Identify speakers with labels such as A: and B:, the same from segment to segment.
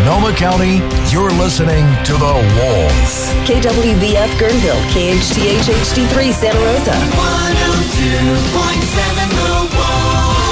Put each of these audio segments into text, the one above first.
A: Sonoma County, you're listening to The Wolf.
B: KWVF Guerneville, KHTH HD3 Santa Rosa.
C: 102.7 The Wolf.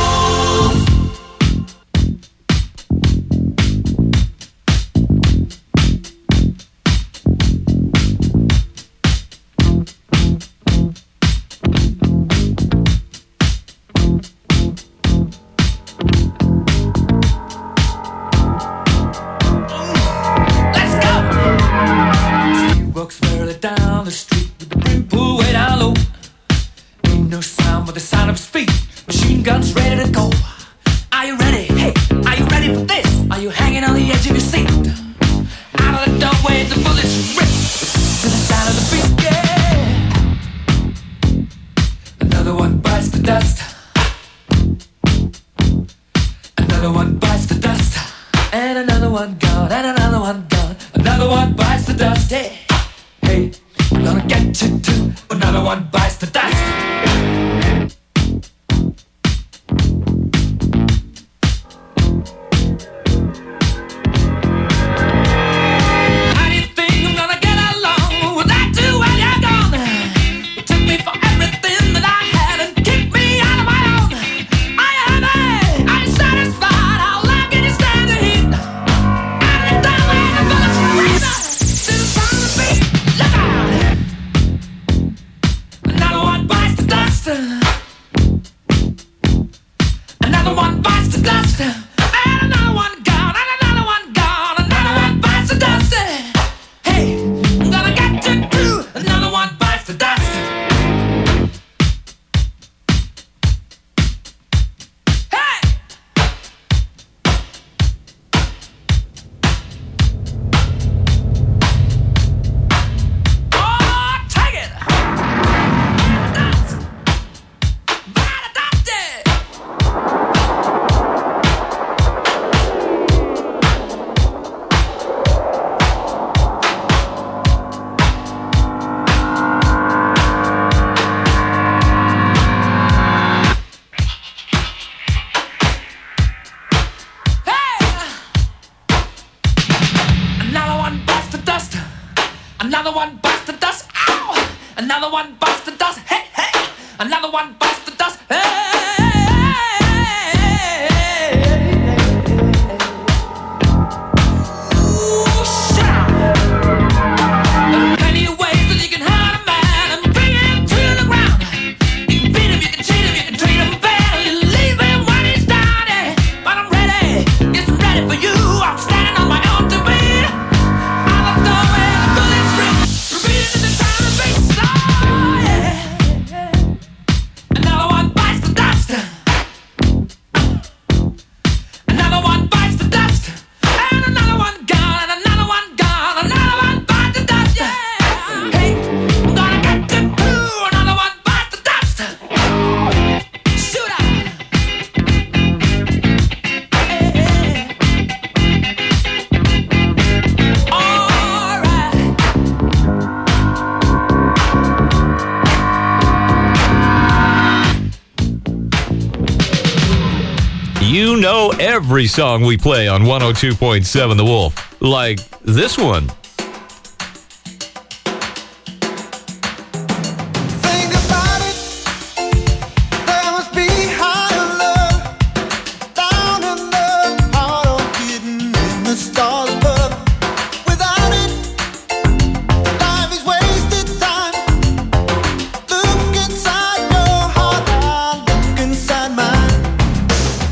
D: You know every song we play on 102.7 The Wolf, like this one.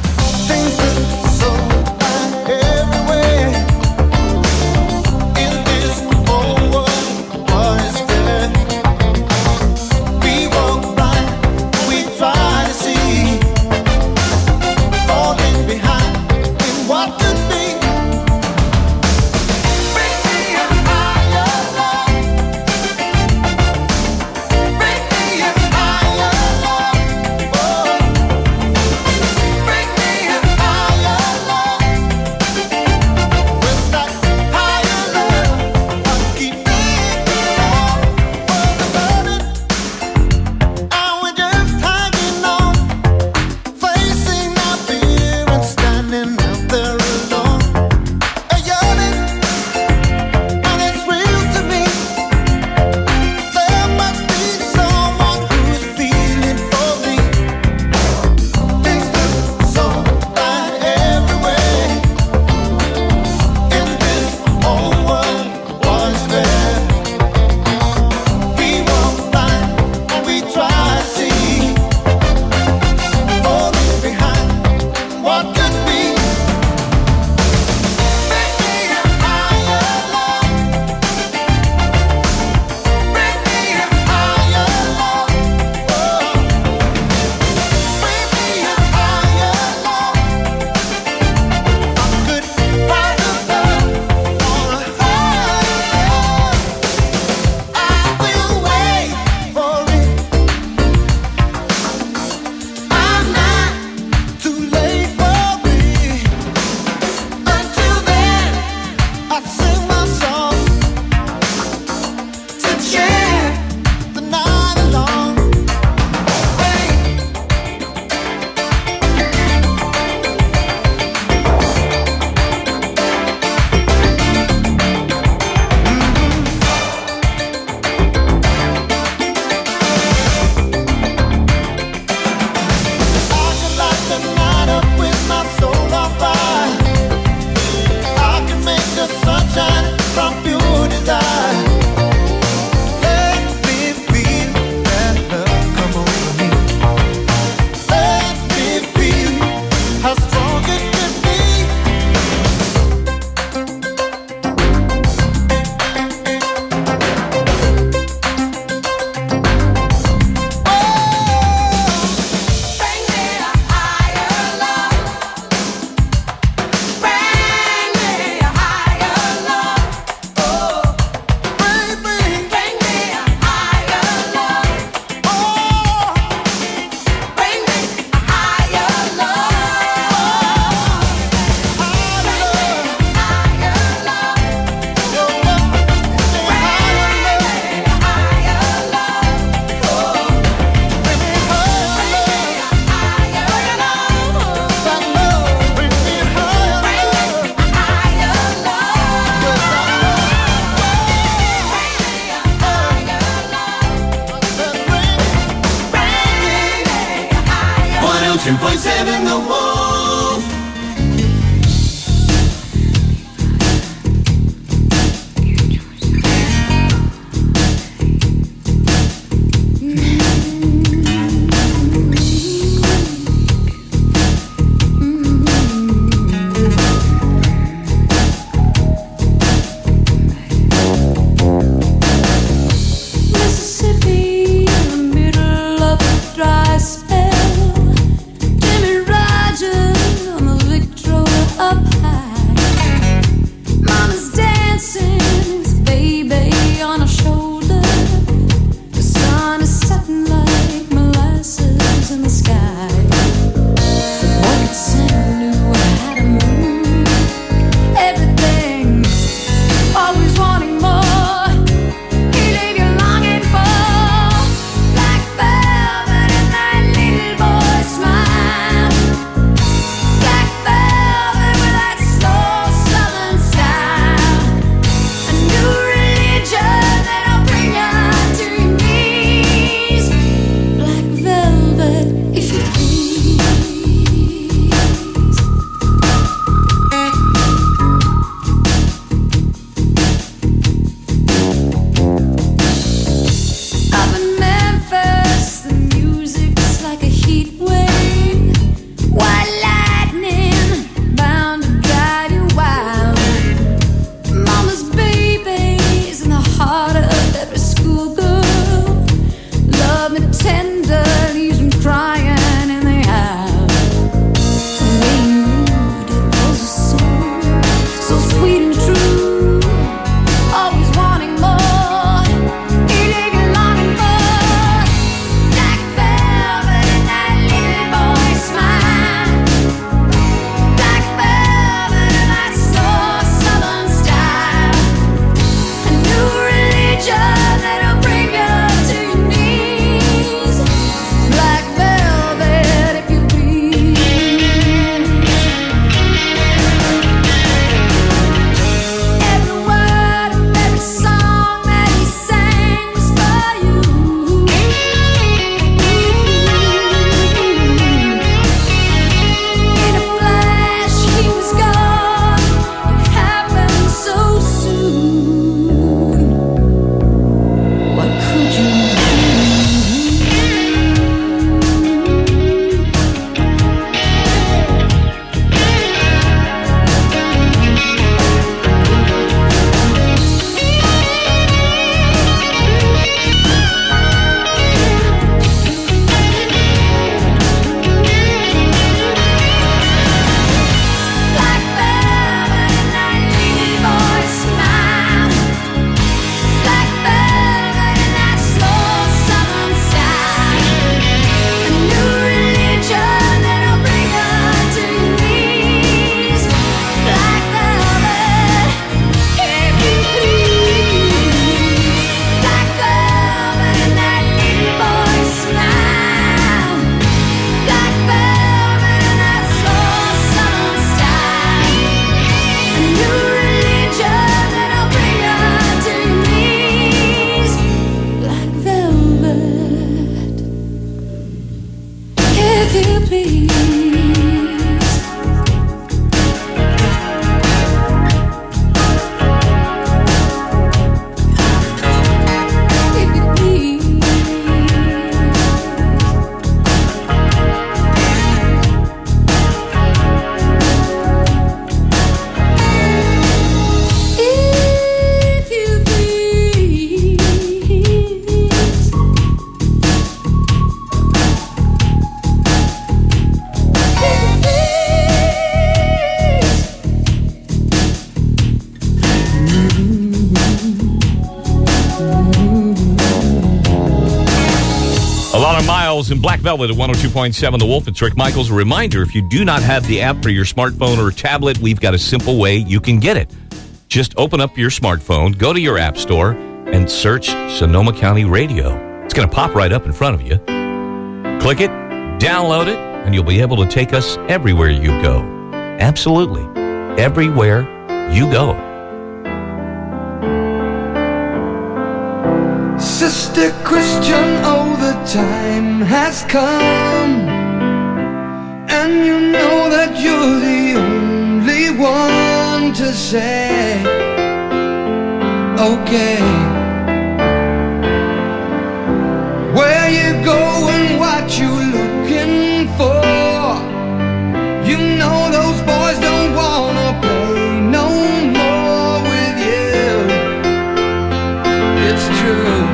E: Everywhere in
C: 102.7 The Wolf.
E: Mississippi in the middle of a dry spell. Jimmy Rogers on the Victrola up high. Mama's dancing with baby on her shoulder. The sun is setting like molasses in the sky. The boy could sing, knew how to move. Everything, always wanting more. He leave you longing for black velvet and that little boy's smile. Black velvet with that slow southern style. A new religion that'll bring you to your knees. Black velvet, if you please. Up in Memphis, the music's like a heat wave. White lightning, bound to drive you wild. Mama's baby's in the heart of every schoolgirl. Love me tender, leaves them crying in the aisle. The way you moved, it was a song, so sweet and true. Always wanting more. He leave you longing for black velvet and that little boy's smile. Black velvet and that slow southern style. A new religion that'll bring you to your knees. Black velvet, if you please. Every word of every song that he sang was for you. In a flash, he was gone. It happened so soon. What could you do? Black velvet and that little boy's smile. Black velvet and that slow southern style. A new religion that'll bring you to your knees. Black velvet, if you please. Black velvet and that little boy's smile. Black velvet and that slow southern style. A new religion that'll bring you to your knees. Black velvet, if you please. If you please. If you please.
D: A lot of miles in Black Velvet at 102.7 The Wolf. It's Rick Michaels. A reminder, if you do not have the app for your smartphone or tablet, we've got a simple way you can get it. Just open up your smartphone, go to your app store, and search Sonoma County Radio. It's going to pop right up in front of you. Click it, download it, and you'll be able to take us everywhere you go. Absolutely. Everywhere you go.
F: Sister Christian, oh, the time has come say, okay. Where you going, what you looking for? You know those boys don't wanna play no more with you. It's true.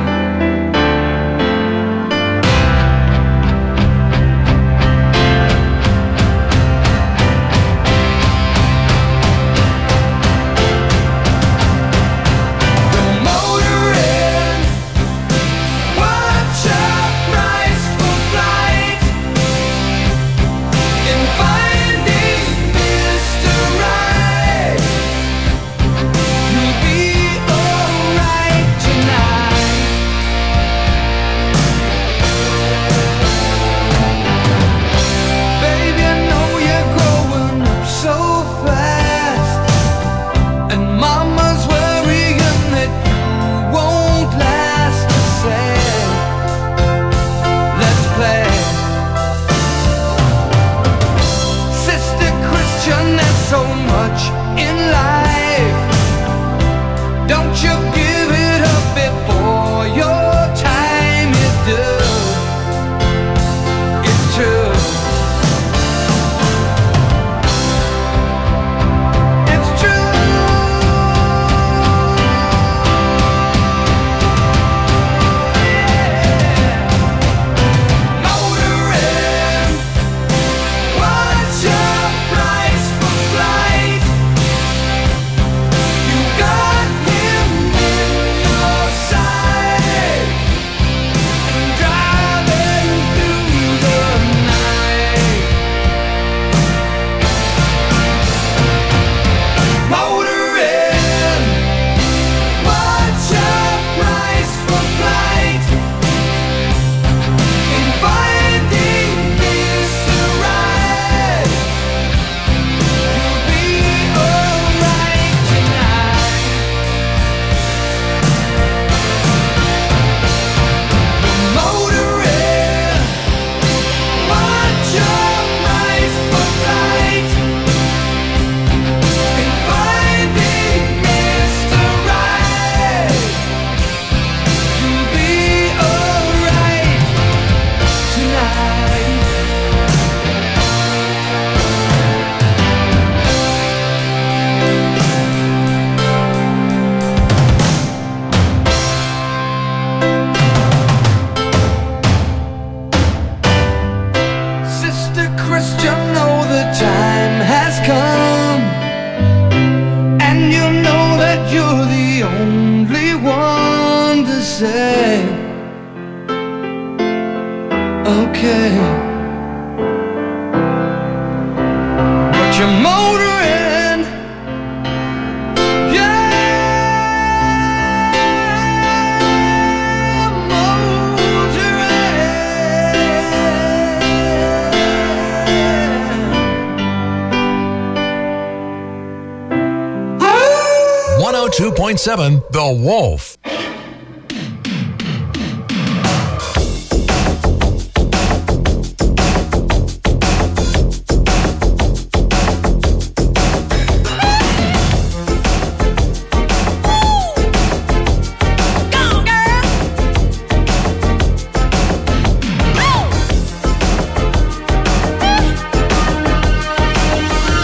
A: The Wolf.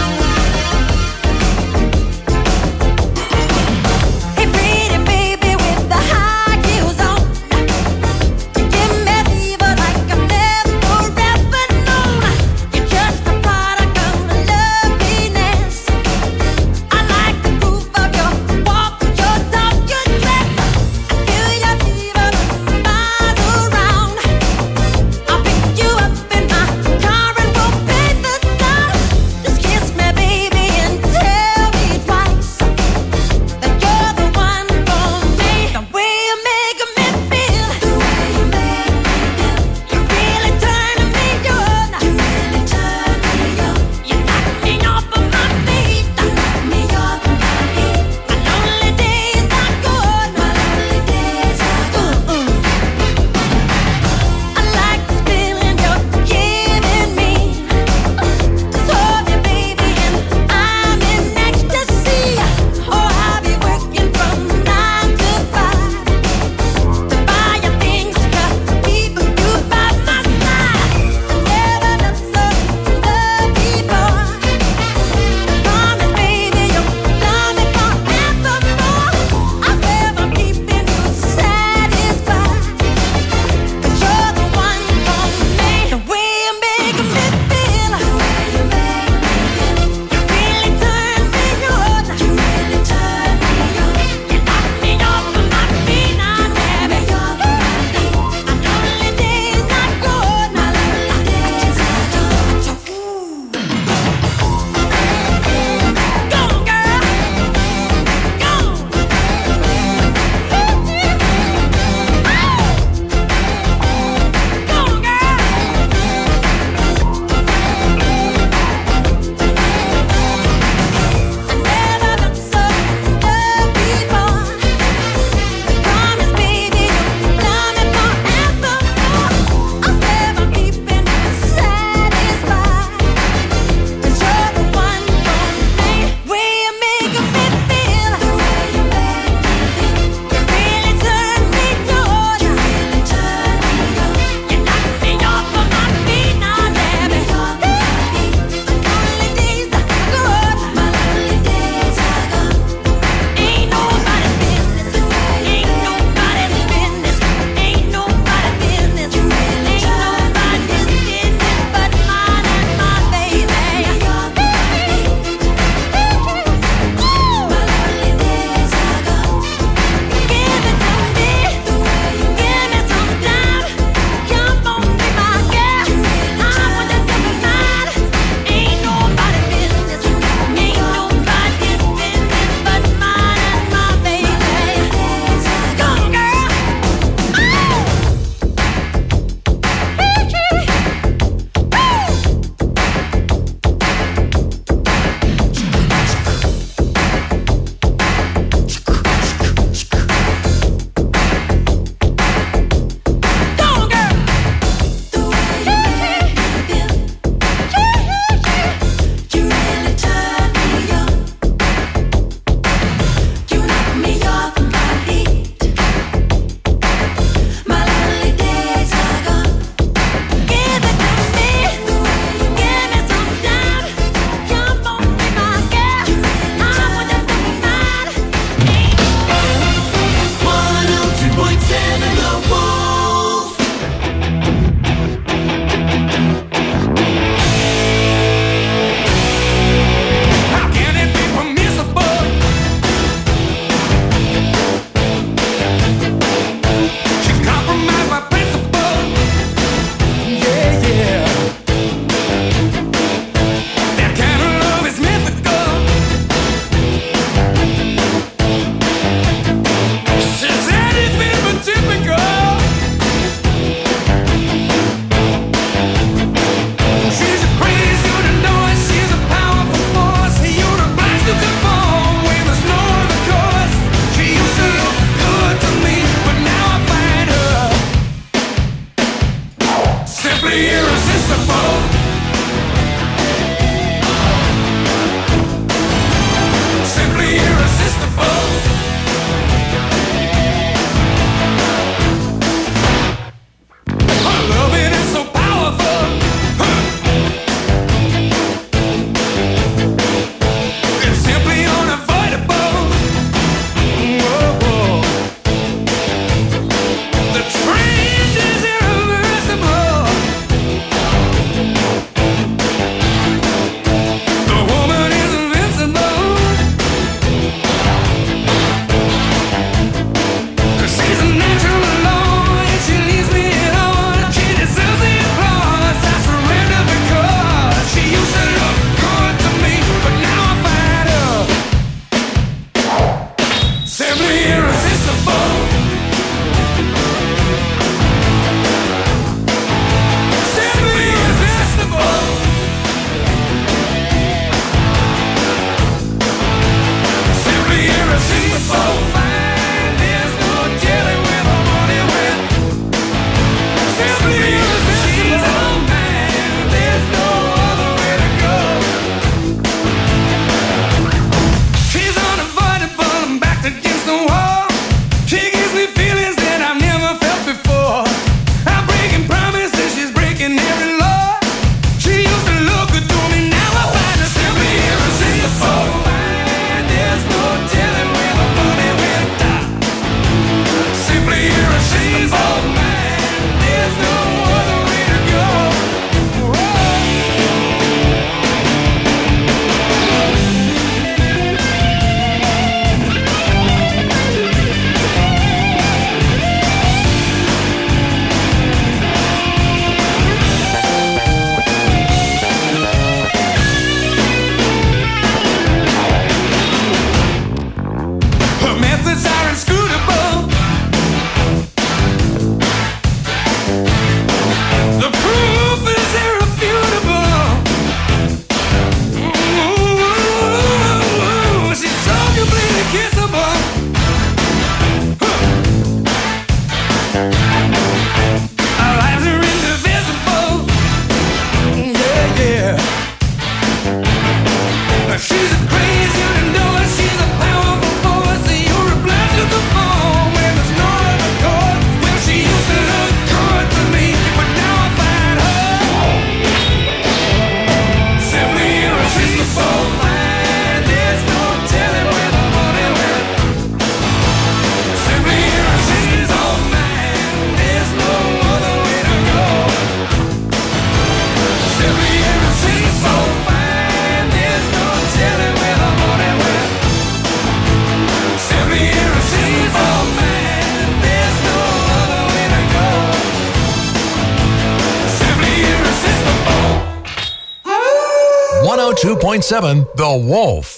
E: Hey, pretty baby with
F: She's a crazy, you know it. She's a powerful force. You're a blast to the bone when there's no other chord. Well, she used to look good to me, but now I find her simply irresistible. Fine, there's no telling where the money went. Simply irresistible, man. There's no other way to go. Simply irresistible. Irresistible man, there's no other way to go. Simply irresistible.
A: 102.7 The Wolf.